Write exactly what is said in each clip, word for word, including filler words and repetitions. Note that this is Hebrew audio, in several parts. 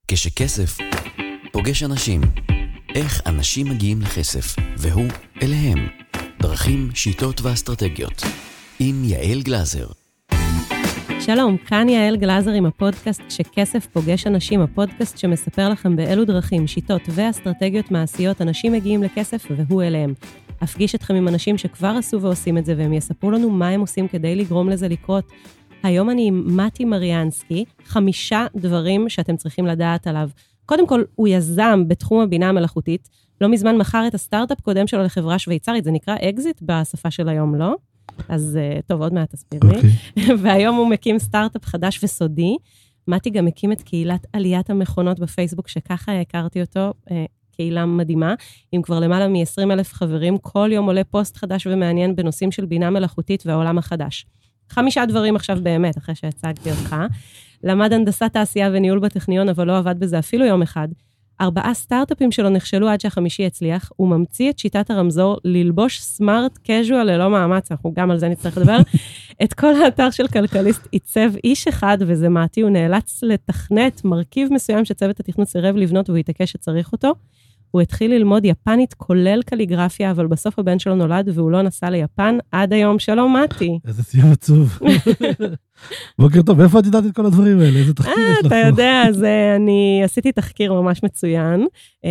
כשכסף פוגש אנשים, איך אנשים מגיעים לכסף, והוא אליהם. דרכים, שיטות ואסטרטגיות. עם יעל גלזר. שלום, כאן יעל גלזר עם הפודקאסט כשכסף פוגש אנשים, הפודקאסט שמספר לכם באילו דרכים, שיטות ואסטרטגיות מעשיות אנשים מגיעים לכסף והוא אליהם. אפגיש אתכם עם אנשים שכבר עשו ועושים את זה, והם יספרו לנו מה הם עושים כדי לגרום לזה לקרות. היום אני עם מתי מריאנסקי, חמישה דברים שאתם צריכים לדעת עליו. קודם כל, הוא יזם בתחום הבינה המלאכותית, לא מזמן מכר את הסטארט-אפ קודם שלו לחברה שוויצרית, זה נקרא אקזיט בשפה של היום, לא? אז טוב, עוד מעט תסביר לי. Okay. והיום הוא מקים סטארט-אפ חדש וסודי. מתי גם מקים את קהילת עליית המכונות בפייסבוק, שככה הכרתי אותו, קהילה מדהימה, עם כבר למעלה מ-עשרים אלף חברים, כל יום עולה פוסט חדש ומעניין בנושאים של בינה מלאכותית והעולם החדש. חמישה דברים עכשיו באמת, אחרי שהצגתי אותך. למד הנדסת תעשייה וניהול בטכניון, אבל לא עבד בזה אפילו יום אחד. ארבעה סטארט-אפים שלו נכשלו עד שהחמישי הצליח, הוא ממציא את שיטת הרמזור ללבוש סמארט קז'ואל ללא מאמץ, אנחנו גם על זה נצטרך לדבר. את כל האתר של כלכליסט עיצב איש אחד, וזה מתי, הוא נאלץ לתכנת מרכיב מסוים שצוות התכנות סירב לבנות, והוא התעקש שצריך אותו. הוא התחיל ללמוד יפנית כולל קליגרפיה, אבל בסוף הבן שלו נולד והוא לא נסע ליפן עד היום. שלום מתי. איזה סיום עצוב. בוקר טוב, איפה את יודעת את כל הדברים האלה? איזה תחקיר יש לך פה? אתה יודע, אז אני עשיתי תחקיר ממש מצוין,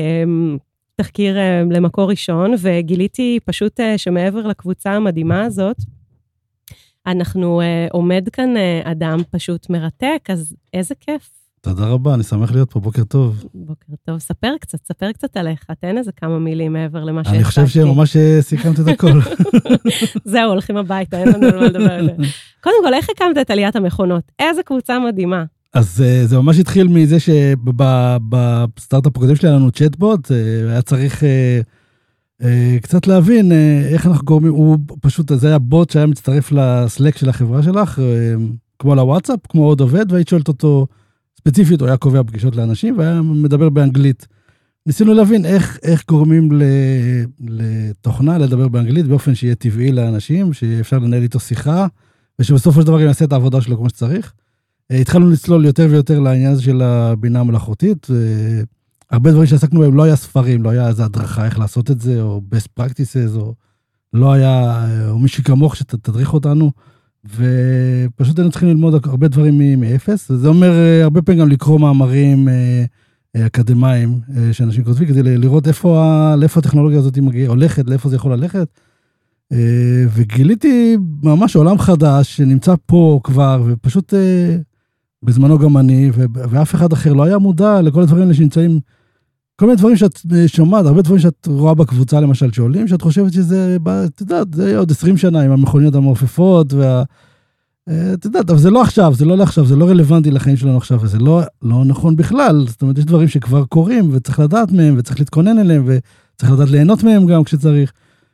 תחקיר למקור ראשון, וגיליתי פשוט שמעבר לקבוצה המדהימה הזאת, אנחנו עומד כאן אדם פשוט מרתק, אז איזה כיף. תודה רבה, אני שמח להיות פה, בוקר טוב. בוקר טוב, ספר קצת, ספר קצת עליך, תן איזה כמה מילים מעבר למה שהחלטתי. אני חושב שממש סיכמת את הכל. זהו, הולכים הביתה, אין לנו על מה לדבר על זה. קודם כל, איך הקמת את עליית המכונות? איזה קבוצה מדהימה. אז זה ממש התחיל מזה שבסטארט-אפ הקודם שלי היה לנו צ'אטבוט, היה צריך קצת להבין איך אנחנו גורמים, הוא פשוט, זה היה בוט שהיה מצטרף לסלק של החברה שלך, כמו לוואטסאפ, כמו עוד עובד, והיית שואלת אותו, ספציפית, הוא היה קובע פגישות לאנשים, והיה מדבר באנגלית. ניסינו להבין איך, איך גורמים לתוכנה לדבר באנגלית, באופן שיהיה טבעי לאנשים, שאפשר לנהל איתו שיחה, ושבסופו של דבר יעשה את העבודה שלו כמו שצריך. התחלנו לצלול יותר ויותר לעניין הזה של הבינה המלאכותית, הרבה דברים שעסקנו בהם, לא היה ספרים, לא היה איזו הדרכה איך לעשות את זה, או best practices, או לא היה, או מישהו כמוך שתדריך אותנו, ופשוט היינו צריכים ללמוד הרבה דברים מאפס, וזה אומר הרבה פעמים גם לקרוא מאמרים אקדמיים שאנשים כותבים, כדי לראות איפה, לאיפה הטכנולוגיה הזאת מגיעה, הולכת, לאיפה זה יכול ללכת, וגיליתי ממש עולם חדש שנמצא פה כבר, ופשוט בזמנו גם אני, ואף אחד אחר לא היה מודע לכל הדברים האלה שנמצאים, כל מיני דברים שאת שומעת, הרבה דברים שאת רואה בקבוצה למשל שעולים, שאת חושבת שזה, את יודעת, זה עוד עשרים שנה עם המכוניות המעופפות, וה... את יודעת, אבל זה לא עכשיו, זה לא לעכשיו, זה לא רלוונטי לחיים שלנו עכשיו, וזה לא, לא נכון בכלל, זאת אומרת, יש דברים שכבר קורים, וצריך לדעת מהם, וצריך להתכונן אליהם, וצריך לדעת ליהנות מהם גם כשצריך.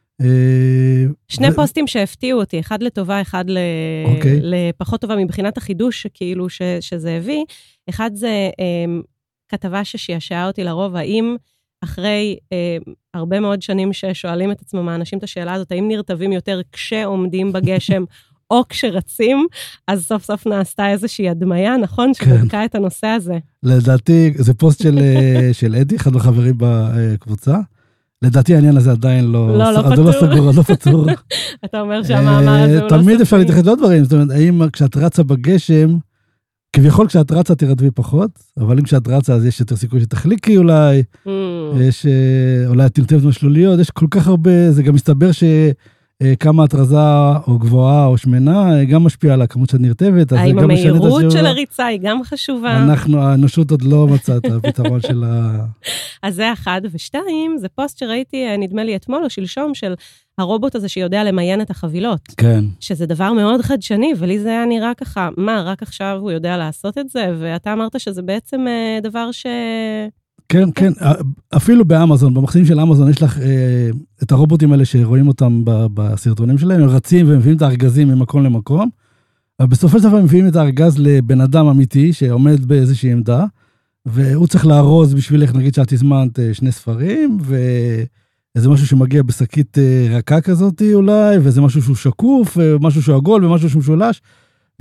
שני ו... פוסטים שהפתיעו אותי, אחד לטובה, אחד ל... okay. לפחות טובה, מבחינת החידוש, כאילו ש... שזה הביא, אחד זה... כתבה ששישעה אותי לרוב, האם אחרי אה, הרבה מאוד שנים ששואלים את עצמם האנשים את השאלה הזאת, האם נרטבים יותר כשעומדים בגשם או כשרצים, אז סוף סוף נעשתה איזושהי הדמיה, נכון? שבדקה כן. את הנושא הזה. לדעתי, זה פוסט של, של אדי, אחד מהחברים בקבוצה. לדעתי העניין הזה עדיין לא... לא, לא פתור. זה לא סגור, לא פתור. אתה אומר שהמאמר הזה הוא לא תמיד אפשר להתייחס לעוד דברים, זאת אומרת, האם כשאת רצה בגשם, כביכול כשאת רצה תרדבי פחות, אבל אם כשאת רצה אז יש יותר סיכוי שתחליקי אולי, mm. יש אולי תרטבת משלוליות, יש כל כך הרבה, זה גם מסתבר שכמה התרזה או גבוהה או שמנה, גם משפיעה על הכמות שאת נרטבת. האם המהירות של הריצה היא גם חשובה? אנחנו, האנושות עוד לא מצאה את הפתרון של ה... אז זה אחד, ושתיים, זה פוסט שראיתי, נדמה לי אתמול או שלשום, של הרובוט הזה שיודע למיין את החבילות. כן. שזה דבר מאוד חדשני, ולי זה היה נראה ככה, מה, רק עכשיו הוא יודע לעשות את זה? ואתה אמרת שזה בעצם דבר ש... כן, כן, אפילו באמזון, במחסנים של אמזון, יש לך את הרובוטים האלה שרואים אותם בסרטונים שלהם, הם רצים ומביאים את הארגזים ממקום למקום, אבל בסופו של דבר הם מביאים את הארגז לבן אדם אמיתי, שעומד באיזושהי עמדה, והוא צריך לארוז בשבילך, נגיד שאת הזמנת שני ספרים, ואיזה משהו שמגיע בשקית רכה כזאת אולי, ואיזה משהו שהוא שקוף, משהו שהוא עגול ומשהו שהוא משולש,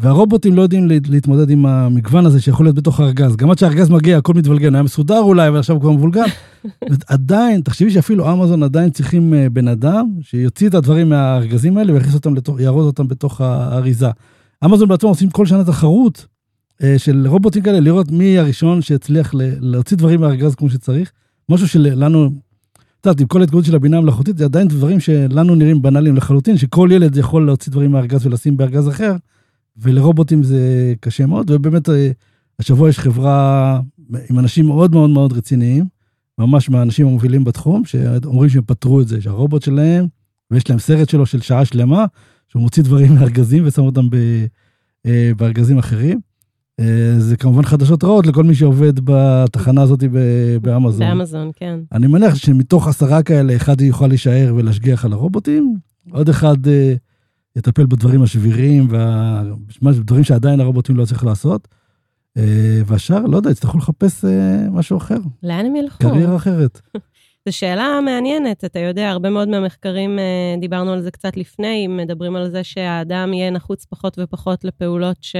והרובוטים לא יודעים להתמודד עם המגוון הזה שיכול להיות בתוך הארגז. גם עד שהארגז מגיע, הכל מתבלגן, היה מסודר אולי, ועכשיו הוא כבר מבולגן. עדיין, תחשבי שאפילו אמזון עדיין צריכים בן אדם, שיוציא את הדברים מהארגזים האלה, ויכניס אותם, יארוז אותם בתוך האריזה. אמזון בעצמם עושים כל שנה תחרות של רובוטים כאלה, לראות מי הראשון שהצליח להוציא דברים מהארגז כמו שצריך. משהו שלנו, את יודעת, עם כל ההתגודות של הבינה המלאכותית, זה עדיין דברים שלנו נראים בנאליים לחלוטין, שכל ילד יכול להוציא דברים מהארגז ולשים בארגז אחר, ולרובוטים זה קשה מאוד, ובאמת השבוע יש חברה עם אנשים מאוד מאוד מאוד רציניים, ממש מהאנשים המובילים בתחום, שאומרים שהם פתרו את זה, שהרובוט שלהם, ויש להם סרט שלו של שעה שלמה, שהוא מוציא דברים מהארגזים ושם אותם בארגזים אחרים. זה כמובן חדשות רעות לכל מי שעובד בתחנה הזאת באמזון. באמזון, כן. אני מניח שמתוך עשרה כאלה, אחד יוכל להישאר ולהשגיח על הרובוטים, עוד אחד יטפל בדברים השבירים, ודברים שעדיין הרובוטים לא צריך לעשות, והשאר, לא יודע, יצטרכו לחפש משהו אחר. לאן הם ילכו? קריירה אחרת. זו שאלה מעניינת, אתה יודע, הרבה מאוד מהמחקרים, דיברנו על זה קצת לפני, מדברים על זה שהאדם יהיה נחוץ פחות ופחות לפעולות ש...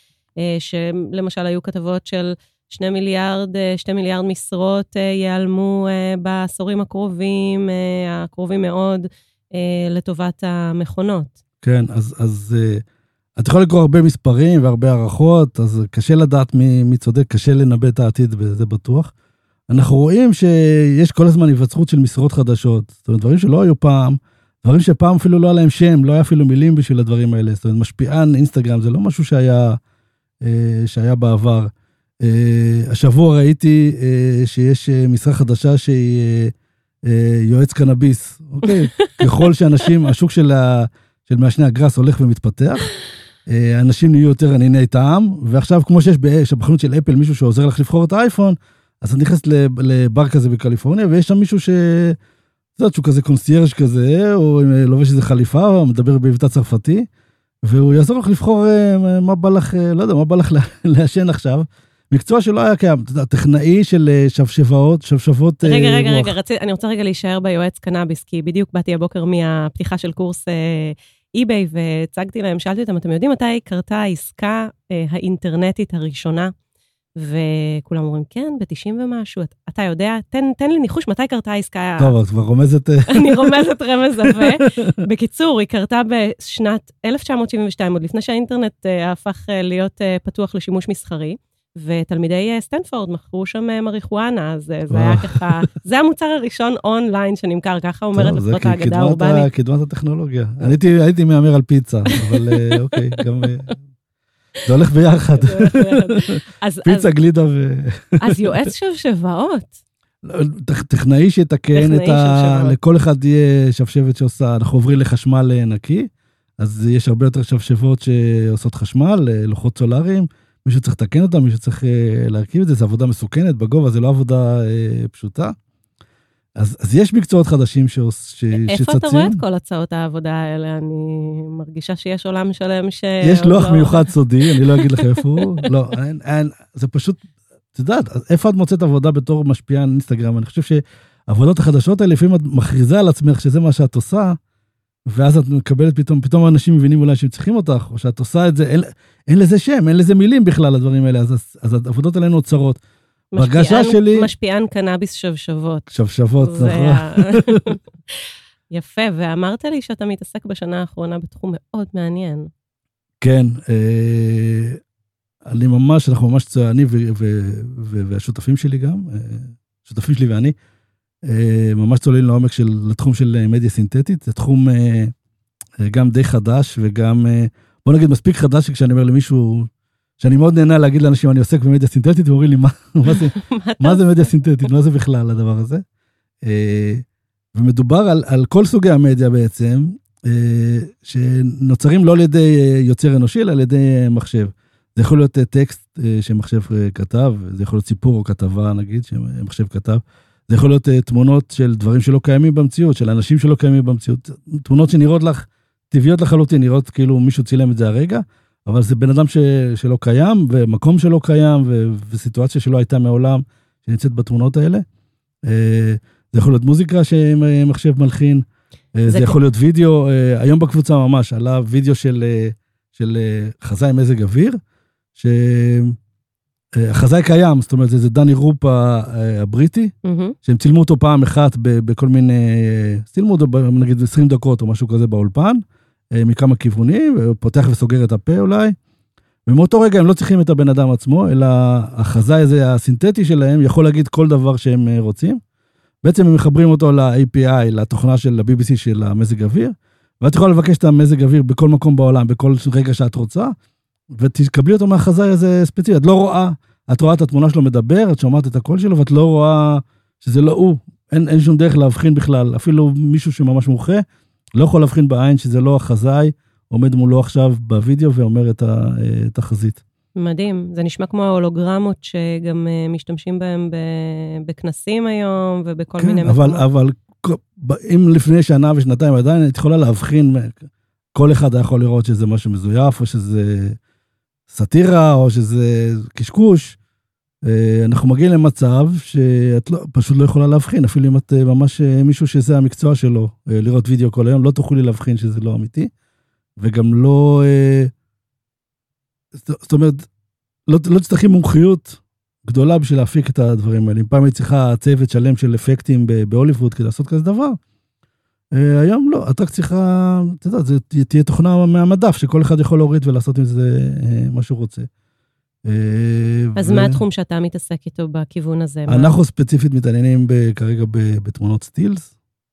שלמשל היו כתבות של שני מיליארד, שתי מיליארד משרות ייעלמו בעשורים הקרובים, הקרובים מאוד, לטובת המכונות. כן, אז, אז את יכולה לקרוא הרבה מספרים והרבה הערכות, אז קשה לדעת מי, מי צודק, קשה לנבא את העתיד, וזה בטוח. אנחנו רואים שיש כל הזמן היווצרות של משרות חדשות, זאת אומרת, דברים שלא היו פעם, דברים שפעם אפילו לא היה להם שם, לא היה אפילו מילים בשביל הדברים האלה, זאת אומרת, משפיען אינסטגרם, זה לא משהו שהיה... שהיה בעבר. השבוע ראיתי שיש משרה חדשה שהיא יועץ קנאביס. אוקיי? ככל שאנשים, השוק של מעשני הגראס הולך ומתפתח, אנשים נהיו יותר ענייני טעם, ועכשיו כמו שיש בחנות של אפל מישהו שעוזר לך לבחור את האייפון, אז את נכנסת לבר כזה בקליפורניה, ויש שם מישהו ש... זאת אומרת שהוא כזה קונסיירש כזה, או לובש איזה חליפה, או מדבר במבטא צרפתי, והוא יעזור לך לבחור מה בא לך, לא יודע, מה בא לך לעשן עכשיו. מקצוע שלא היה קיים, טכנאי של שבשבות, שבשבות רוח. רגע, רגע, רגע, אני רוצה רגע להישאר ביועץ קנאביס, כי בדיוק באתי הבוקר מהפתיחה של קורס אי-ביי, והצגתי להם, שאלתי אותם, אתם יודעים מתי קרתה העסקה האינטרנטית הראשונה? וכולם אומרים, כן, ב-תשעים ומשהו, אתה יודע, תן, תן לי ניחוש, מתי קרתה העסקה? טוב, את כבר רומזת... אני רומזת רמז עבה. בקיצור, היא קרתה בשנת אלף תשע מאות שבעים ושתיים, עוד לפני שהאינטרנט הפך להיות פתוח לשימוש מסחרי, ותלמידי סטנפורד מכרו שם מריחואנה, אז זה היה ככה, זה המוצר הראשון אונליין שנמכר, ככה אומרת לפחות האגדה האורבנית. זה קדמת הטכנולוגיה. הייתי מאמר על פיצה, אבל אוקיי, גם... זה הולך ביחד. פיצה, גלידה ו... אז יועץ שבשבאות. טכנאי שיתקן את ה... לכל אחד יהיה שבשבת שעושה, אנחנו עוברים לחשמל נקי, אז יש הרבה יותר שבשבות שעושות חשמל, לוחות סולאריים, מישהו צריך לתקן אותם, מישהו צריך להרכיב את זה, זו עבודה מסוכנת בגובה, זה לא עבודה פשוטה. אז, אז יש מקצועות חדשים ש... ש... איפה שצצים. אתה רואה את כל הצעות העבודה האלה? אני מרגישה שיש עולם שלם ש... יש לוח לא... מיוחד סודי, אני לא אגיד לך איפה הוא. לא, אין, אין, זה פשוט, את יודעת, איפה את מוצאת עבודה בתור משפיען אינסטגרם? אני חושב שהעבודות החדשות האלה, לפעמים את מכריזה על עצמך שזה מה שאת עושה, ואז את מקבלת פתאום, פתאום האנשים מבינים אולי שהם צריכים אותך, או שאת עושה את זה, אין, אין לזה שם, אין לזה מילים בכלל, הדברים האלה, אז, אז העבודות האלה נוצרות. משפיען, שלי... משפיען קנאביס שבשבות. שבשבות, נכון. יפה, ואמרת לי שאתה מתעסק בשנה האחרונה בתחום מאוד מעניין. כן, אה, אני ממש, אנחנו ממש צועני, והשותפים שלי גם, השותפים שלי ואני, אה, ממש צוללים לעומק של, לתחום של מדיה סינתטית, זה תחום אה, גם די חדש, וגם, אה, בוא נגיד מספיק חדש, שכשאני אומר למישהו, שאני מאוד נהנה להגיד לאנשים, אני עוסק במדיה סינתטית, ואומרים לי, מה, מה זה, מה זה מדיה סינתטית? מה זה בכלל הדבר הזה? ומדובר על, על כל סוגי המדיה בעצם, שנוצרים לא על ידי יוצר אנושי, אלא על ידי מחשב. זה יכול להיות טקסט שמחשב כתב, זה יכול להיות סיפור או כתבה, נגיד, שמחשב כתב. זה יכול להיות תמונות של דברים שלא קיימים במציאות, של אנשים שלא קיימים במציאות. תמונות שנראות לך, טבעיות לחלוטין, נראות כאילו מישהו צילם את זה הרגע, אבל זה בן אדם ש, שלא קיים, ומקום שלא קיים, ו, וסיטואציה שלא הייתה מעולם, שנמצאת בתמונות האלה. זה יכול להיות מוזיקה שמחשב מלחין, זה, זה יכול להיות וידאו, היום בקבוצה ממש, עלה וידאו של, של חזאי מזג אוויר, שהחזאי קיים, זאת אומרת, זה דני רופ הבריטי, שהם צילמו אותו פעם אחת בכל מיני, צילמו אותו נגיד עשרים דקות או משהו כזה באולפן, מכמה כיוונים, ופותח וסוגר את הפה אולי, ומאותו רגע הם לא צריכים את הבן אדם עצמו, אלא החזאי הזה הסינתטי שלהם יכול להגיד כל דבר שהם רוצים, בעצם הם מחברים אותו ל-איי פי איי, לתוכנה של ה-בי בי סי של המזג אוויר, ואת יכולה לבקש את המזג אוויר בכל מקום בעולם, בכל רגע שאת רוצה, ותקבלי אותו מהחזאי הזה ספציפי, את לא רואה, את רואה את התמונה שלו מדבר, את שומעת את הקול שלו, ואת לא רואה שזה לא הוא, אין, אין שום דרך להבחין בכלל, אפילו מישהו שממש מומחה, לא יכול להבחין בעין שזה לא החזאי, עומד מולו עכשיו בווידאו ואומר את התחזית. מדהים, זה נשמע כמו ההולוגרמות שגם משתמשים בהם בכנסים היום ובכל מיני מקומות. אבל, אבל אם לפני שנה ושנתיים עדיין, את יכולה להבחין, כל אחד יכול לראות שזה משהו מזויף, או שזה סטירה, או שזה קשקוש. אנחנו מגיעים למצב שאת לא, פשוט לא יכולה להבחין, אפילו אם את ממש מישהו שזה המקצוע שלו, לראות וידאו כל היום, לא תוכלי להבחין שזה לא אמיתי, וגם לא, זאת אומרת, לא, לא צריכים מומחיות גדולה בשביל להפיק את הדברים האלה. אם פעם היא צריכה צוות שלם של אפקטים בהוליווד כדי לעשות כזה דבר, היום לא, אתה צריכה, אתה יודע, זה תהיה תוכנה מהמדף, שכל אחד יכול להוריד ולעשות עם זה מה שהוא רוצה. אז מה התחום שאתה מתעסק איתו בכיוון הזה? אנחנו ספציפית מתעניינים כרגע בתמונות סטילס,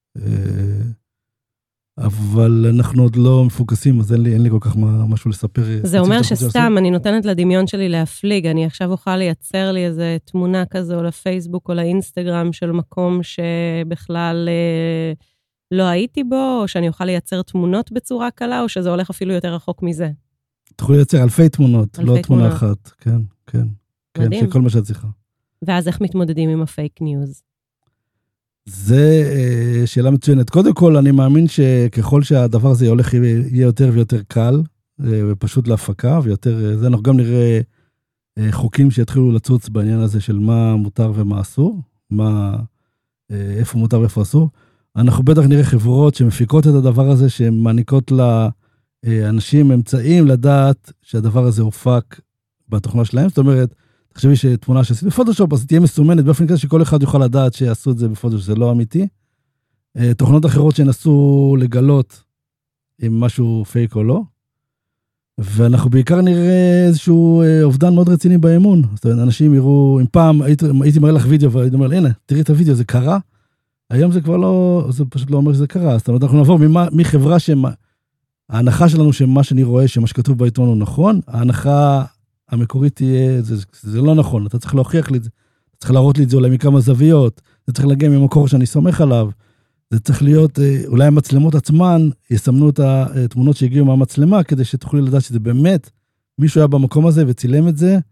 אבל אנחנו עוד לא מפוקסים, אז אין לי, אין לי כל כך משהו לספר. זה אומר שסתם, אני נותנת לדמיון שלי להפליג, אני עכשיו אוכל לייצר לי איזה תמונה כזו, או לפייסבוק, או לאינסטגרם של מקום שבכלל לא הייתי בו, או שאני אוכל לייצר תמונות בצורה קלה, או שזה הולך אפילו יותר רחוק מזה. תוכלו לייצר אלפי תמונות, לא תמונה אחת, כן, כן. מדהים. שכל מה שאת צריכה. ואז איך מתמודדים עם הפייק ניוז? זה שאלה מצוינת. קודם כל, אני מאמין שככל שהדבר הזה הולך, יהיה יותר ויותר קל, ופשוט להפקה, ויותר, זה אנחנו גם נראה חוקים שיתחילו לצוץ בעניין הזה של מה מותר ומה אסור, מה, איפה מותר ואיפה אסור. אנחנו בטח נראה חברות שמפיקות את הדבר הזה, שמעניקות לאנשים אמצעים לדעת שהדבר הזה הופק בתוכנה שלהם. זאת אומרת, תחשבי שתמונה שעשית בפוטושופ, אז תהיה מסומנת באופן כזה שכל אחד יוכל לדעת שעשו את זה בפוטושופ, זה לא אמיתי. תוכנות אחרות שנסו לגלות אם משהו פייק או לא. ואנחנו בעיקר נראה איזשהו אובדן מאוד רציני באמון. זאת אומרת, אנשים יראו, אם פעם הייתי, הייתי מראה לך וידאו, והייתי אומר, הנה, תראי את הוידאו, זה קרה. היום זה כבר לא, זה פשוט לא אומר שזה קרה. זאת אומרת, אנחנו נעבור ממה, מחברה שמה, ההנחה שלנו שמה שאני רואה, שמה שכתוב בעיתון הוא נכון, ההנחה המקורית תהיה, זה, זה לא נכון, אתה צריך להוכיח לי את זה, אתה צריך להראות לי את זה אולי מכמה זוויות, זה צריך להגיע ממקור שאני סומך עליו, זה צריך להיות, אולי המצלמות עצמן יסמנו את התמונות שהגיעו מהמצלמה, כדי שתוכלי לדעת שזה באמת, מישהו היה במקום הזה וצילם את זה,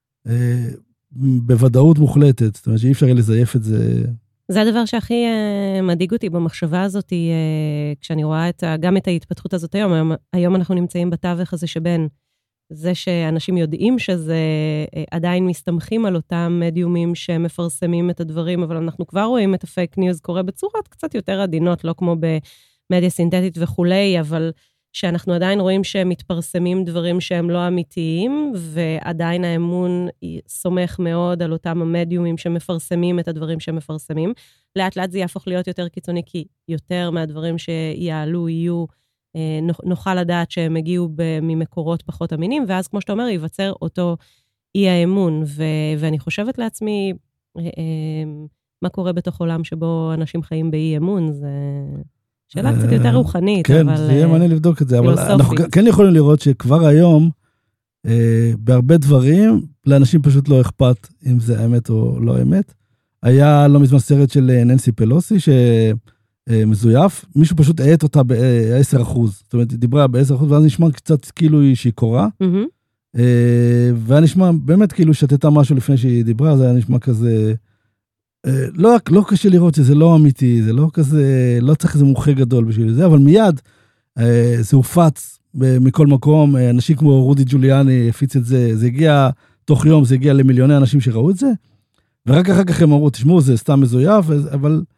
בוודאות מוחלטת, זאת אומרת שאי אפשר לזייף את זה. זה הדבר שהכי מדאיג אותי במחשבה הזאת, כשאני רואה את, גם את ההתפתחות הזאת היום, היום, היום אנחנו נמצאים בתווך הזה שבין, זה שאנשים יודעים שזה עדיין מסתמכים על אותם מדיומים שמפרסמים את הדברים, אבל אנחנו כבר רואים את הפייק ניוז קורה בצורת קצת יותר עדינות, לא כמו במדיה סינתטית וכולי, אבל שאנחנו עדיין רואים שהם מתפרסמים דברים שהם לא אמיתיים, ועדיין האמון סומך מאוד על אותם המדיומים שמפרסמים את הדברים שמפרסמים. לאט לאט זה יהפוך להיות יותר קיצוני, כי יותר מהדברים שיעלו יהיו, נוכל לדעת שהם הגיעו ממקורות פחות אמינים, ואז כמו שאתה אומר, ייווצר אותו אי האמון, ו- ואני חושבת לעצמי, מה קורה בתוך עולם שבו אנשים חיים באי אמון, זה שאלה קצת יותר רוחנית, כן, אבל... זה יהיה מעניין לבדוק את זה, אבל אנחנו כן יכולים לראות שכבר היום, בהרבה דברים, לאנשים פשוט לא אכפת אם זה אמת או לא אמת. היה לא מזמן סרט של ננסי פלוסי, ש... מזויף, מישהו פשוט העט אותה ב-עשרה אחוז, זאת אומרת, היא דיברה ב-עשרה אחוז, ואז נשמע קצת כאילו היא שיכורה, והיה נשמע באמת כאילו שתתה משהו לפני שהיא דיברה, זה היה נשמע כזה, לא, לא קשה לראות שזה לא אמיתי, זה לא כזה, לא צריך איזה מומחה גדול בשביל זה, אבל מיד זה הופץ מכל מקום, אנשים כמו רודי ג'וליאני הפיץ את זה, זה הגיע תוך יום, זה הגיע למיליוני אנשים שראו את זה, ורק אחר כך הם אמרו, תשמעו, זה סתם מזויף, אבל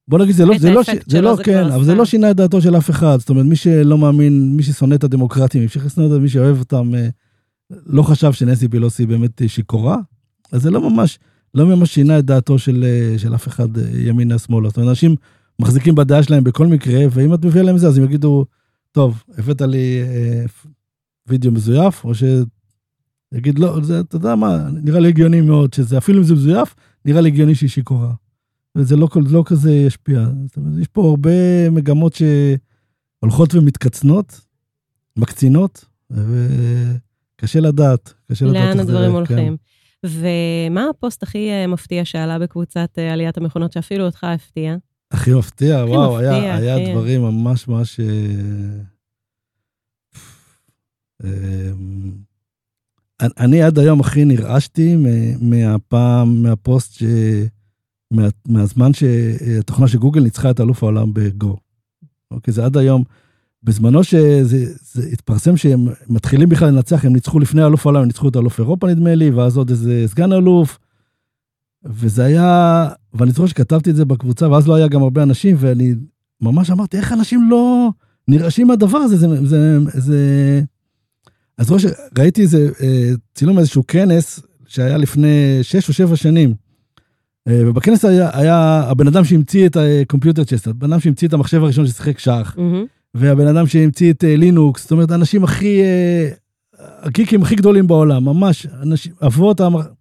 בוא נגיד, זה לא, זה לא, זה לא, כן, אבל זה לא שינה את דעתו של אף אחד. זאת אומרת, מי שלא מאמין, מי ששונא את הדמוקרטים, מי ששונא את מי שאוהב אותם, לא חשב שננסי פלוסי באמת שיכורה, אז זה לא ממש, לא ממש שינה את דעתו של, של אף אחד ימינה שמאלה. זאת אומרת, אנשים מחזיקים בדעה שלהם בכל מקרה, ואם את מביאה להם זה, אז הם יגידו, טוב, הבאת לי אה, וידאו מזויף, או שיגיד, לא, זה, אתה יודע מה, נראה לי הגיוני מאוד, שזה אפילו אם זה מזויף, נראה לי הגיוני שהיא שיכורה. וזה לא, לא כזה ישפיע. זאת אומרת, יש פה הרבה מגמות שהולכות ומתקצנות, מקצינות, וקשה לדעת. קשה לדעת לאן הדברים זה, הולכים. כן. ומה הפוסט הכי מפתיע שעלה בקבוצת עליית המכונות, שאפילו אותך הפתיע? הכי מפתיע, הכי וואו, מפתיע, היה, היה הכי... דברים ממש ממש... אני עד היום הכי נרעשתי מהפעם, מהפוסט ש... מה, מהזמן שהתוכנה של גוגל ניצחה את אלוף העולם בגו. אוקיי, זה עד היום, בזמנו שזה זה התפרסם שהם מתחילים בכלל לנצח, הם ניצחו לפני אלוף העולם, הם ניצחו את אלוף אירופה נדמה לי, ואז עוד איזה סגן אלוף, וזה היה, ואני זוכר שכתבתי את זה בקבוצה, ואז לא היה גם הרבה אנשים, ואני ממש אמרתי, איך אנשים לא נרעשים מהדבר הזה, זה, זה, זה... אז זוכר שראיתי איזה צילום איזשהו כנס, שהיה לפני שש או שבע שנים, ובכנס היה, היה הבן אדם שהמציא את הקומפיוטר צ'סט, הבן אדם שהמציא את המחשב הראשון ששיחק שח, mm-hmm. והבן אדם שהמציא את לינוקס, זאת אומרת, האנשים הכי, הגיקים הכי גדולים בעולם, ממש, אנשים, אבות,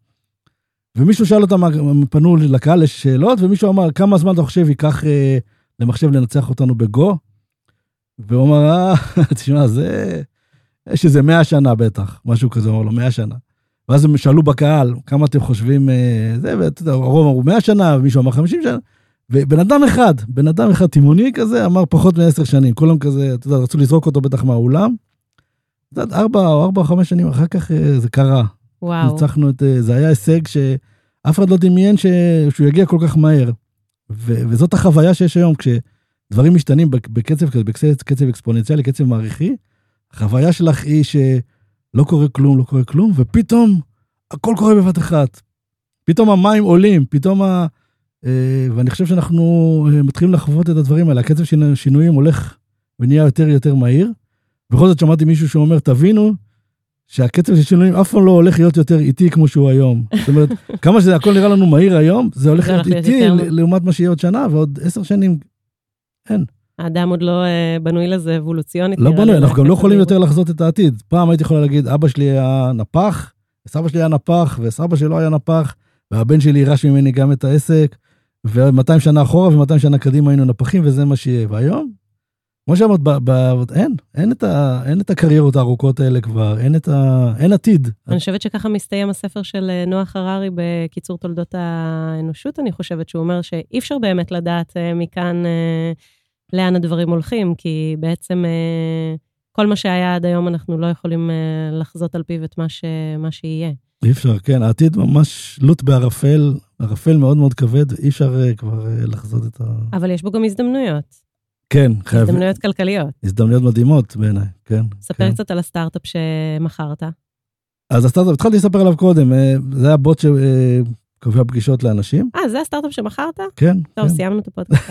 ומישהו שאל אותם, הם פנו לקהל לשאלות, ומישהו אמר, כמה זמן אתה חושב ייקח למחשב לנצח אותנו בגו? והוא אמר, אה, תשמע, זה, יש איזה מאה שנה בטח, משהו כזה, אמר לו, מאה שנה. ואז הם שאלו בקהל, כמה אתם חושבים, זה, והרוב אמרו מאה שנה, ומישהו אמר חמישים שנה, ובן אדם אחד, בן אדם אחד תימוני כזה, אמר פחות מעשר שנים, כולם כזה, אתה יודע, רצו לזרוק אותו בטח מהאולם, אתה יודע, ארבע או ארבע או חמש שנים, אחר כך זה קרה. וואו. ניצחנו את, זה היה הישג שאף אחד לא דמיין שהוא יגיע כל כך מהר, ו, וזאת החוויה שיש היום, כשדברים משתנים בקצב כזה, בקצב אקספוננציאלי, קצב מעריכי, החוויה שלך היא ש... לא קורה כלום, לא קורה כלום, ופתאום הכל קורה בבת אחת. פתאום המים עולים, פתאום ה... ואני חושב שאנחנו מתחילים לחוות את הדברים האלה. הקצב של שינויים הולך ונהיה יותר יותר מהיר. בכל זאת שמעתי מישהו שאומר, תבינו שהקצב של שינויים אף פעם לא הולך להיות יותר איטי כמו שהוא היום. זאת אומרת, כמה שזה הכל נראה לנו מהיר היום, זה הולך להיות איטי לעומת מה שיהיה עוד שנה, ועוד עשר שנים אין. האדם עוד לא בנוי לזה אבולוציונית. לא בנוי, אנחנו גם לא יכולים יותר לחזות את העתיד. פעם הייתי יכולה להגיד, אבא שלי היה נפח, וסבא שלי היה נפח, וסבא שלו היה נפח, והבן שלי ירש ממני גם את העסק, ו-מאתיים שנה אחורה ו-מאתיים שנה קדימה היינו נפחים, וזה מה שיהיה. והיום, כמו שאמרת, אין, אין את ה, אין את הקריירות הארוכות האלה כבר, אין את ה, אין עתיד. אני חושבת שככה מסתיים הספר של נוח הררי בקיצור תולדות האנושות, אני חושבת שהוא אומר שאי אפשר באמת לדעת מכאן לאן הדברים הולכים, כי בעצם כל מה שהיה עד היום אנחנו לא יכולים לחזות על פיו את מה, ש... מה שיהיה. אי אפשר, כן, העתיד ממש לוט בערפל, ערפל מאוד מאוד כבד, אי אפשר כבר לחזות את ה... אבל יש בו גם הזדמנויות. כן, חייב. הזדמנויות כלכליות. הזדמנויות מדהימות בעיניי, כן. ספר כן. קצת על הסטארט-אפ שמכרת. אז הסטארט-אפ, התחלתי לספר עליו קודם, זה היה בוט שקובע פגישות לאנשים. אה, זה הסטארט-אפ שמכרת? כן. טוב, כן. סיימנו את הפודקאסט.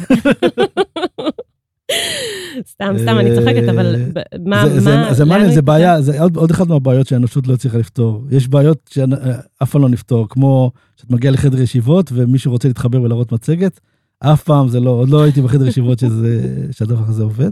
סתם, סתם, אני צוחקת, אבל מה... זה מעניין, זה בעיה, זה עוד אחד מהבעיות שהאנושות לא צריכה לפתור. יש בעיות שאף פעם לא נפתור, כמו שאת מגיעה לחדר ישיבות, ומישהו רוצה להתחבר ולהראות מצגת, אף פעם זה לא, עוד לא הייתי בחדר ישיבות שהדבר הזה עובד.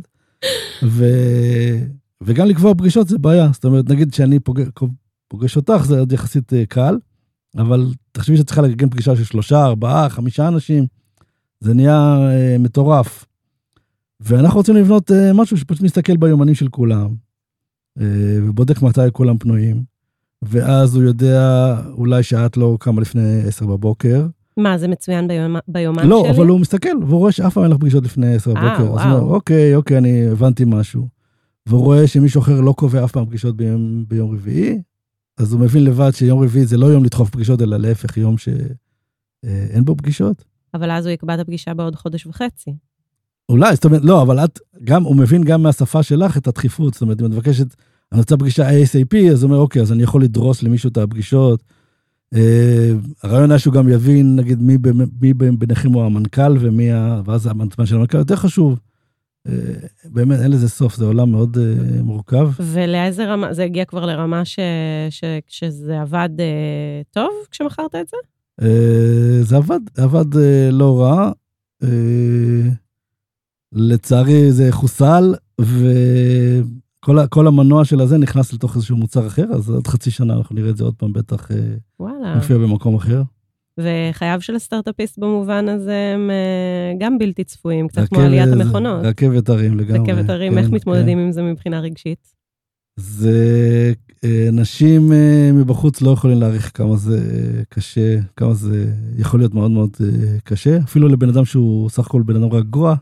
וגם לקבוע פגישות זה בעיה. זאת אומרת, נגיד שאני פוגש אותך, זה עוד יחסית קל, אבל תחשבי שאת צריכה לגן פגישה של שלושה, ארבעה, חמישה אנשים, זה נהיה מטורף. ואנחנו רוצים לבנות משהו שפשוט מסתכל ביומנים של כולם, ובודק מתי כולם פנויים, ואז הוא יודע אולי שאת לא קמה לפני עשר בבוקר. מה, זה מצוין ביומן לא, שלי? אבל הוא מסתכל, והוא רואה שאף פעם אין לך פגישות לפני עשר בבוקר. אז הוא אומר, אוקיי, אוקיי, אני הבנתי משהו. והוא רואה שמישהו אחר לא קובע אף פעם פגישות ביום, ביום רביעי, אז הוא מבין לבד שיום רביעי זה לא יום לדחוף פגישות, אלא להפך יום שאין בו פגישות. אבל אז הוא יקבע את הפגישה בעוד חודש וחצי. אולי, זאת אומרת, לא, אבל את, גם, הוא מבין גם מהשפה שלך את הדחיפות, זאת אומרת, אם את מבקשת, אני רוצה פגישה איי אס איי פי, אז הוא אומר, אוקיי, אז אני יכול לדרוס למישהו את הפגישות, הרעיון היה שהוא גם יבין, נגיד, מי ביניכם הוא המנכ"ל, ומי, ואז המנכ"ל של המנכ"ל יותר חשוב. באמת, אין לזה סוף, זה עולם מאוד מורכב. ולאיזה רמה, זה הגיע כבר לרמה שזה עבד טוב כשמכרת את זה? זה עבד, עבד לא רע. לצערי זה חוסל, וכל המנוע של הזה נכנס לתוך איזשהו מוצר אחר, אז עוד חצי שנה אנחנו נראה את זה עוד פעם, בטח נופיע במקום אחר. וחייו של הסטארט-אפיסט במובן הזה הם גם בלתי צפויים, קצת כמו עליית המכונות. רכבת הרים לגמרי. רכבת הרים, איך מתמודדים עם זה מבחינה רגשית? זה, אנשים מבחוץ לא יכולים להעריך כמה זה קשה, כמה זה יכול להיות מאוד מאוד קשה, אפילו לבן אדם שהוא סך הכל בן אדם רגוע.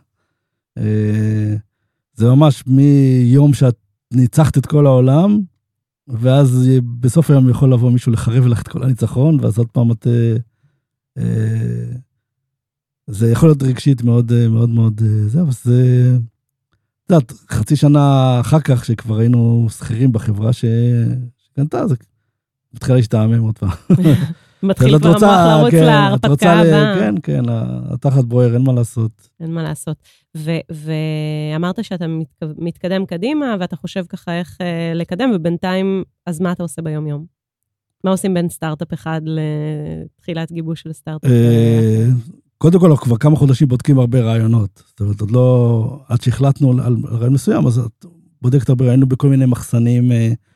זה ממש מיום שאת ניצחת את כל העולם, ואז בסוף היום יכול לבוא מישהו לחרב לך את כל הניצחון, ואז עוד פעם את... זה יכול להיות רגשית מאוד מאוד מאוד... זה, אבל זה... את יודעת, חצי שנה אחר כך, שכבר היינו שכירים בחברה שקנתה, זה מתחיל להשתעמם עוד פעם. מתחיל כבר המוח לרוץ להרפתקה הבאה. כן, כן, התחת בוער, אין מה לעשות. אין מה לעשות. ואמרת שאתה מתקדם קדימה, ואתה חושב ככה איך לקדם, ובינתיים, אז מה אתה עושה ביום-יום? מה עושים בין סטארט-אפ אחד לתחילת גיבוש של סטארט-אפ? קודם כל, כבר כמה חודשים בודקים הרבה רעיונות. זאת אומרת, עוד לא, עד שהחלטנו על רעיון מסוים, אז את בודקת הרבה, ראינו בכל מיני מחסנים,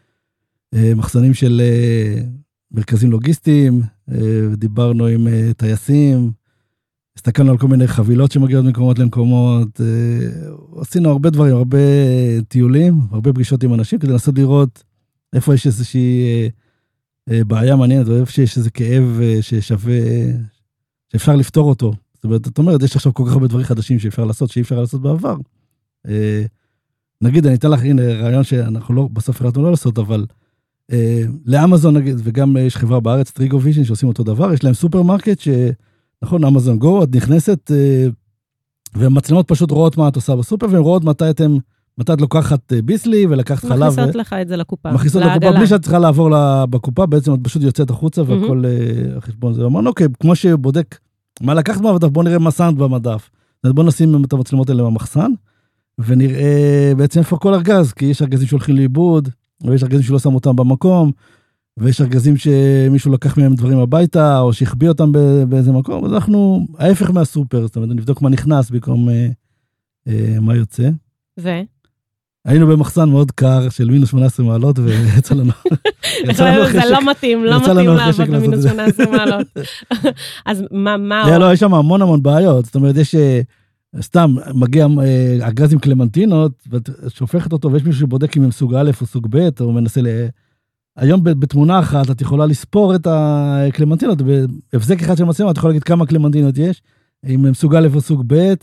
מחסנים של מרכזים לוגיסטיים, דיברנו עם טייסים, הסתכלנו על כל מיני חבילות שמגיעות מקומות למקומות, עשינו הרבה דברים, הרבה טיולים, הרבה פגישות עם אנשים, כדי לנסות לראות איפה יש איזושהי בעיה מעניינת, או איפה שיש איזה כאב ששווה, שאפשר לפתור אותו. זאת אומרת, את אומרת, יש עכשיו כל כך הרבה דברים חדשים שאפשר לעשות, שאי אפשר לעשות בעבר. נגיד, אני אתן לך, הנה, רעיון שאנחנו לא, בסוף החלטנו לא לעשות, אבל לאמזון, נגיד, וגם יש חברה בארץ, טריגו ויז'ן, שעושים אותו דבר, יש להם סופרמרקט, שנכון, אמזון גו, את נכנסת, ומצלמות פשוט רואות מה את עושה בסופר, והן רואות מתי אתם, מתי את לוקחת ביסלי, ולקחת חלב. מכניסות לך את זה לקופה. מכניסות לקופה, בלי שאת צריכה לעבור בקופה, בעצם את פשוט יוצאת החוצה, והכל החשבון הזה. אמרנו, אוקיי, כמו שבודק, מה לקחת מהמדף, בוא נראה מה שמת במדף. אז בוא נשים את המצלמות האלה במחסן, ונראה בעצם איפה כל ארגז, כי יש ארגזים שהולכים לאיבוד, ויש ארגזים שלא שם אותם במקום, ויש ארגזים שמישהו לקח מהם דברים הביתה, או שהחביא אותם באיזה מקום, אז אנחנו, ההפך מהסופר, זאת אומרת, נבדוק מה נכנס במקום מה יוצא. ו? היינו במחסן מאוד קר של מינוס שמונה עשרה מעלות, ויצא לנו... זה לא מתאים, לא מתאים לעבוד במינוס שמונה עשרה מעלות. אז מה... לא, לא, יש שם המון המון בעיות, זאת אומרת, יש... סתם, מגיע ארגז עם קלמנטינות, ואת שופכת אותו, ויש מישהו שבודק אם הם סוג א' או סוג ב', או מנסה ל... היום בתמונה אחת, את יכולה לספור את הקלמנטינות, בהבזק אחד של מצלמה, את יכולה להגיד כמה קלמנטינות יש, אם הם סוג א' או סוג ב',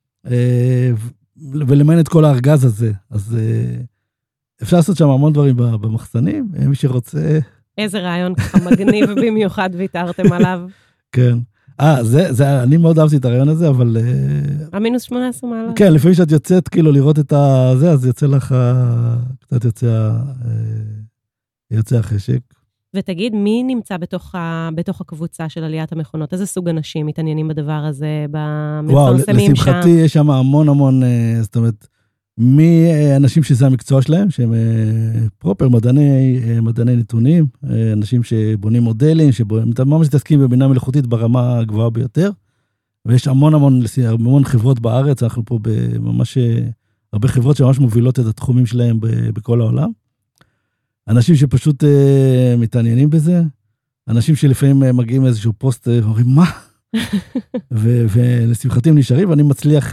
ולמיין את כל הארגז הזה. אז אפשר לעשות שם המון דברים במחסנים, מי שרוצה... איזה רעיון ככה מגניב במיוחד ויתרתם עליו. כן. אה, זה, זה, אני מאוד אהבתי את הרעיון הזה, אבל... המינוס שמונה עשרה מעלות. כן, לפעמים שאת יוצאת, כאילו, לראות את זה, אז יוצא לך, קצת יוצא, יוצא החשק. ותגיד, מי נמצא בתוך, ה, בתוך הקבוצה של עליית המכונות? איזה סוג אנשים מתעניינים בדבר הזה, במפרסמים שם? וואו, לשמחתי יש שם המון המון, זאת אומרת, מי אנשים שזה המקצוע שלהם, שהם פרופר, מדעני, מדעני נתונים, אנשים שבונים מודלים, שממש מתעסקים בבינה מלאכותית ברמה הגבוהה ביותר, ויש המון המון, המון חברות בארץ, אנחנו פה בממש, הרבה חברות שממש מובילות את התחומים שלהם בכל העולם. אנשים שפשוט מתעניינים בזה, אנשים שלפעמים מגיעים לאיזשהו פוסט, אומרים, מה? ולשמחתי הם נשארים, ואני מצליח...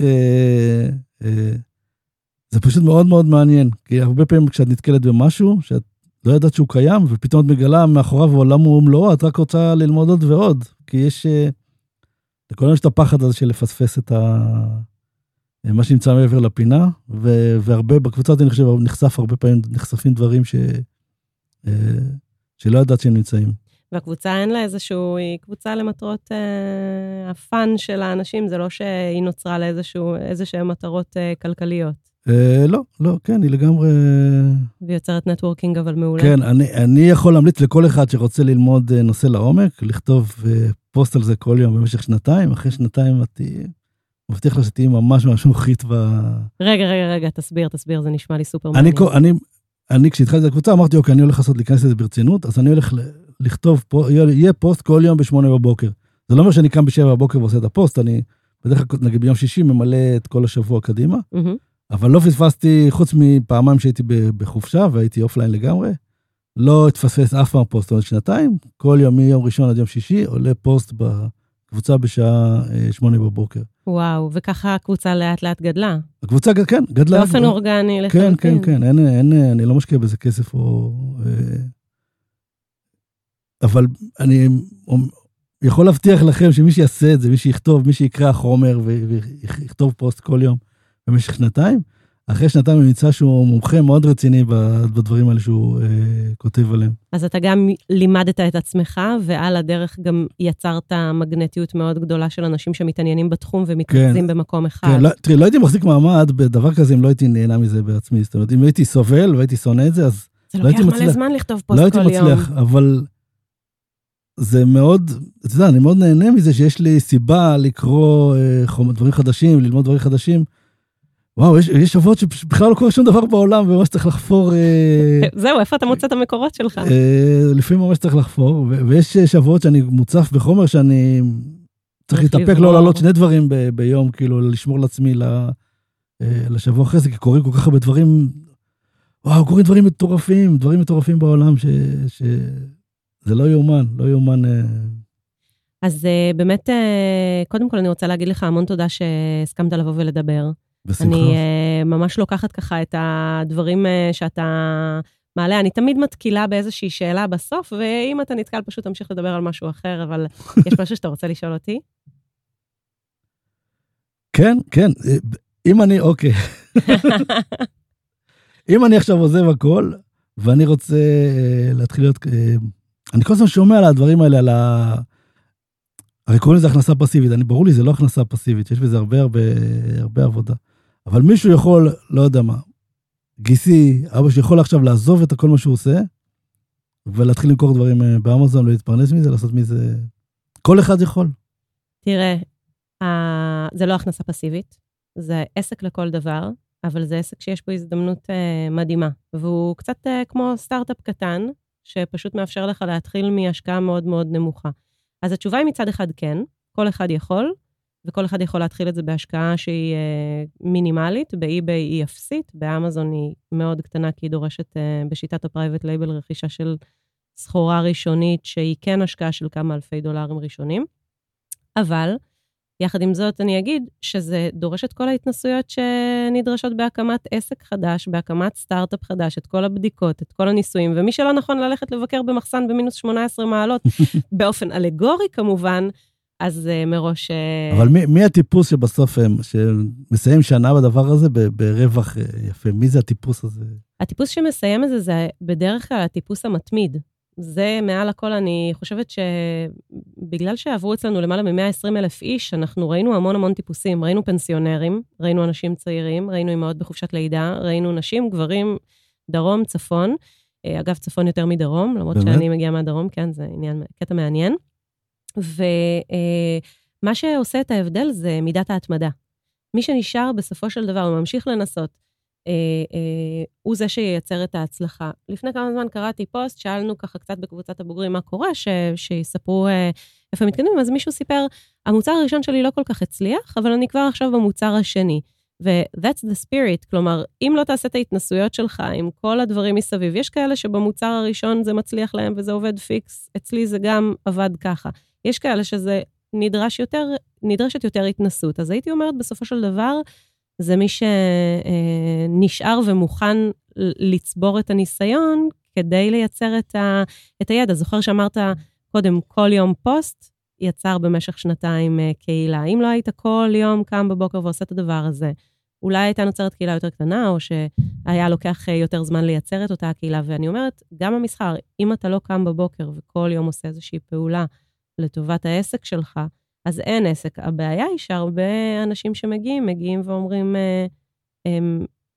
זה פשוט מאוד מאוד מעניין, כי הרבה פעמים כשאת נתקלת במשהו, שאת לא יודעת שהוא קיים, ופתאום את מגלה מאחוריו העולם הוא מלואו, את רק רוצה ללמוד עוד ועוד, כי יש, לכל יש את הפחד הזה של לפספס את ה... מה שנמצא מעבר לפינה, ו... והרבה, בקבוצה הזאת אני חושב, נחשף הרבה פעמים, נחשפים דברים ש... שלא יודעת שהם נמצאים. והקבוצה אין לה איזשהו, היא קבוצה למטרות אה, הפן של האנשים, זה לא שהיא נוצרה לאיזשהו, איזשהם מטרות אה, כלכליות. לא, לא, כן, היא לגמרי... ויוצרת נטוורקינג אבל מעולה. כן, אני יכול להמליץ לכל אחד שרוצה ללמוד נושא לעומק, לכתוב פוסט על זה כל יום במשך שנתיים, אחרי שנתיים את מבטיח לה שתהיי ממש ממש מוחית ב... רגע, רגע, רגע, תסביר, תסביר, זה נשמע לי סופר מעניין. אני, כשהתחלתי את הקבוצה, אמרתי, אוקיי, אני הולך לעשות, להיכנס לזה ברצינות, אז אני הולך לכתוב, יהיה פוסט כל יום בשמונה בבוקר. זה לא אומר שאני קם בשבע בבוקר ועושה את הפוסט, אני בדרך כלל, נגיד ביום שישי, ממלא את כל השבוע קדימה, אבל לא פספסתי, חוץ מפעמיים שהייתי בחופשה, והייתי אופליין לגמרי, לא התפספס אף פעם פוסט, עוד שנתיים, כל יום מיום ראשון עד יום שישי, עולה פוסט בקבוצה בשעה שמונה בבוקר. וואו, וככה הקבוצה לאט לאט גדלה. הקבוצה, כן, גדלה. באופן אורגני לחלוטין. כן, כן, כן, אין, אין, אני לא משקיע בזה כסף או... אבל אני יכול להבטיח לכם שמי שיעשה את זה, מי שיכתוב, מי שיקרא חומר ויכתוב פוסט כל יום במשך שנתיים, אחרי שנתיים הוא נמצא שהוא מומחה מאוד רציני בדברים האלה שהוא כותב עליהם. אז אתה גם לימדת את עצמך, ועל הדרך גם יצרת מגנטיות מאוד גדולה של אנשים שמתעניינים בתחום ומתרכזים במקום אחד. כן, תראי, לא הייתי מחזיק מעמד בדבר כזה אם לא הייתי נהנה מזה בעצמי. זאת אומרת, אם הייתי סובל והייתי שונא את זה, אז לא הייתי מצליח. זה לוקח מלא זמן לכתוב פוסט כל יום. לא הייתי מצליח, אבל זה מאוד, אתה יודע, אני מאוד נהנה מזה שיש לי סיבה לקרוא דברים חדשים, ללמוד דברים חדשים. וואו, יש, יש שבועות שבכלל לא קורה שום דבר בעולם, וממש צריך לחפור... זהו, איפה אתה מוצא את המקורות שלך? לפעמים ממש צריך לחפור, ויש שבועות שאני מוצף בחומר, שאני צריך להתאפק לא לעלות שני דברים ביום, כאילו, לשמור לעצמי לשבוע אחרי זה, כי קוראים כל כך הרבה דברים, וואו, קוראים דברים מטורפים, דברים מטורפים בעולם, שזה לא יאומן, לא יאומן... אז באמת, קודם כל אני רוצה להגיד לך המון תודה שהסכמת לבוא ולדבר. בשמחה. אני uh, ממש לוקחת ככה את הדברים uh, שאתה מעלה. אני תמיד מתקילה באיזושהי שאלה בסוף, ואם אתה נתקל פשוט תמשיך לדבר על משהו אחר, אבל יש משהו שאתה רוצה לשאול אותי? כן, כן. אם אני, אוקיי. אם אני עכשיו עוזב הכל, ואני רוצה uh, להתחיל להיות... Uh, אני כל הזמן שומע על הדברים האלה, על ה... הרי קוראים לזה הכנסה פסיבית. אני ברור לי, זה לא הכנסה פסיבית. יש בזה הרבה, הרבה, הרבה עבודה. אבל מישהו יכול, לא יודע מה, גיסי, אבא שיכול עכשיו לעזוב את כל מה שהוא עושה, ולהתחיל למכור דברים באמזון, ולהתפרנס מזה, לעשות מזה... כל אחד יכול. תראה, זה לא הכנסה פסיבית, זה עסק לכל דבר, אבל זה עסק שיש בו הזדמנות מדהימה, והוא קצת כמו סטארט-אפ קטן, שפשוט מאפשר לך להתחיל מהשקעה מאוד מאוד נמוכה. אז התשובה היא מצד אחד כן, כל אחד יכול, וכל אחד יכול להתחיל את זה בהשקעה שהיא מינימלית, באי-ביי היא אפסית, באמזון היא מאוד קטנה, כי היא דורשת בשיטת הפרייבט לייבל רכישה של סחורה ראשונית, שהיא כן השקעה של כמה אלפי דולרים ראשונים, אבל יחד עם זאת אני אגיד שזה דורש את כל ההתנסויות שנדרשות בהקמת עסק חדש, בהקמת סטארט-אפ חדש, את כל הבדיקות, את כל הניסויים, ומי שלא נכון ללכת לבקר במחסן במינוס שמונה עשרה מעלות, באופן אלגורי כמובן, אז uh, מראש... אבל מי, מי הטיפוס שבסוף, שמסיים שנה בדבר הזה ברווח יפה? מי זה הטיפוס הזה? הטיפוס שמסיים את זה, זה בדרך כלל הטיפוס המתמיד. זה מעל הכל, אני חושבת שבגלל שעברו אצלנו למעלה מ-מאה ועשרים אלף איש, אנחנו ראינו המון המון טיפוסים, ראינו פנסיונרים, ראינו אנשים צעירים, ראינו אמהות בחופשת לידה, ראינו נשים, גברים, דרום, צפון, אגב צפון יותר מדרום, למרות באמת? שאני מגיעה מהדרום, כן, זה עניין, קטע מעניין. ומה שעושה את ההבדל זה מידת ההתמדה. מי שנשאר בסופו של דבר, הוא ממשיך לנסות, הוא זה שייצר את ההצלחה. לפני כמה זמן קראתי פוסט, שאלנו ככה קצת בקבוצת הבוגרים מה קורה, שיספרו איפה הם מתקדמים, אז מישהו סיפר, המוצר הראשון שלי לא כל כך הצליח, אבל אני כבר עכשיו במוצר השני. ו-that's the spirit, כלומר, אם לא תעשה את ההתנסויות שלך עם כל הדברים מסביב, יש כאלה שבמוצר הראשון זה מצליח להם וזה עובד פיקס, אצלי זה גם עבד ככה. יש כאלה שזה נדרש יותר, נדרשת יותר התנסות. אז הייתי אומרת, בסופו של דבר, זה מי שנשאר ומוכן לצבור את הניסיון, כדי לייצר את, ה, את הידע. זוכר שאמרת קודם, כל יום פוסט, יצר במשך שנתיים קהילה. אם לא היית כל יום קם בבוקר ועושה את הדבר הזה, אולי הייתה נוצרת קהילה יותר קטנה, או שהיה לוקח יותר זמן לייצר את אותה הקהילה. ואני אומרת, גם המסחר, אם אתה לא קם בבוקר וכל יום עושה איזושהי פעולה לטובת העסק שלך, אז אין עסק. הבעיה היא שהרבה אנשים שמגיעים, מגיעים ואומרים,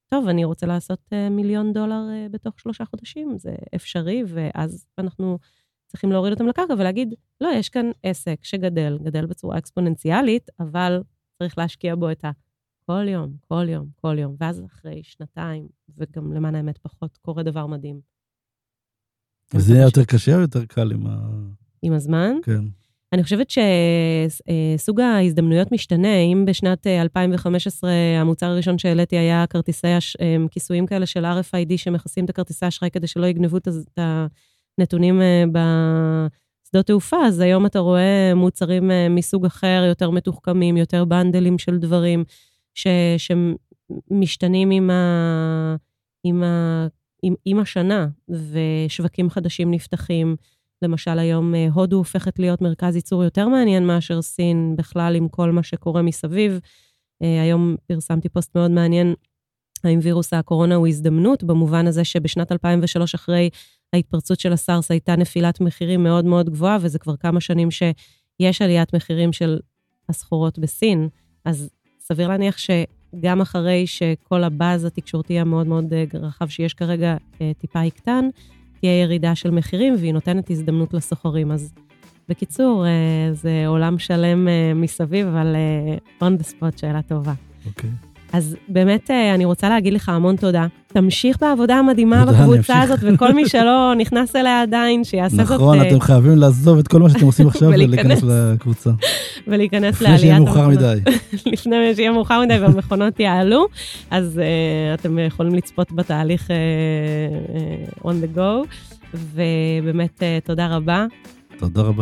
טוב, אני רוצה לעשות מיליון דולר בתוך שלושה חודשים, זה אפשרי, ואז אנחנו צריכים להוריד אותם לקרקע ולהגיד, לא, יש כאן עסק שגדל, גדל בצורה אקספוננציאלית, אבל צריך להשקיע בו את ה... כל יום, כל יום, כל יום, ואז אחרי שנתיים, וגם למען האמת פחות, קורה דבר מדהים. וזה יהיה יותר קשה או יותר קל עם ה... עם הזמן? כן. אני חושבת שסוג ההזדמנויות משתנה. אם בשנת אלפיים וחמש עשרה המוצר הראשון שהעליתי היה כרטיסי כיסויים כאלה של אר אף איי די שמכסים את הכרטיסי אשראי כדי שלא יגנבו את הנתונים בשדות תעופה, אז היום אתה רואה מוצרים מסוג אחר, יותר מתוחכמים, יותר בנדלים של דברים ש, שמשתנים עם, ה, עם, ה, עם, עם השנה, ושווקים חדשים נפתחים. למשל, היום הודו הופכת להיות מרכז ייצור יותר מעניין מאשר סין, בכלל עם כל מה שקורה מסביב. היום פרסמתי פוסט מאוד מעניין, האם וירוס הקורונה הוא הזדמנות, במובן הזה שבשנת אלפיים ושלוש אחרי ההתפרצות של הסארס, הייתה נפילת מחירים מאוד מאוד גבוהה, וזה כבר כמה שנים שיש עליית מחירים של הסחורות בסין, אז סביר להניח שגם אחרי שכל הבאז התקשורתי המאוד מאוד רחב שיש כרגע טיפה יקטן, תהיה ירידה של מחירים, והיא נותנת הזדמנות לסוחרים. אז בקיצור, זה עולם שלם מסביב, אבל on the spot, שאלה טובה. אוקיי. אז באמת אני רוצה להגיד לך המון תודה. תמשיך בעבודה המדהימה בקבוצה הזאת, וכל מי שלא נכנס אליה עדיין, שיעשה זאת... נכון, אתם חייבים לעזוב את כל מה שאתם עושים עכשיו ולהיכנס לקבוצה. ולהיכנס לעליית... לפני שיהיה מאוחר מדי. לפני שיהיה מאוחר מדי והמכונות יעלו, אז אתם יכולים לצפות בתהליך on the go, ובאמת תודה רבה. תודה רבה.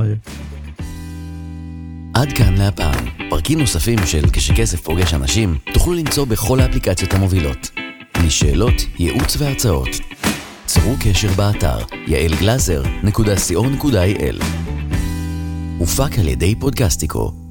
עד כאן להפעם. פרקים נוספים של כשכסף פוגש אנשים תוכלו למצוא בכל האפליקציות המובילות. לשאלות, ייעוץ והרצאות. צרו קשר באתר יעל גלזר נקודה סי או נקודה איי אל. הופק על ידי פודקאסטיקו.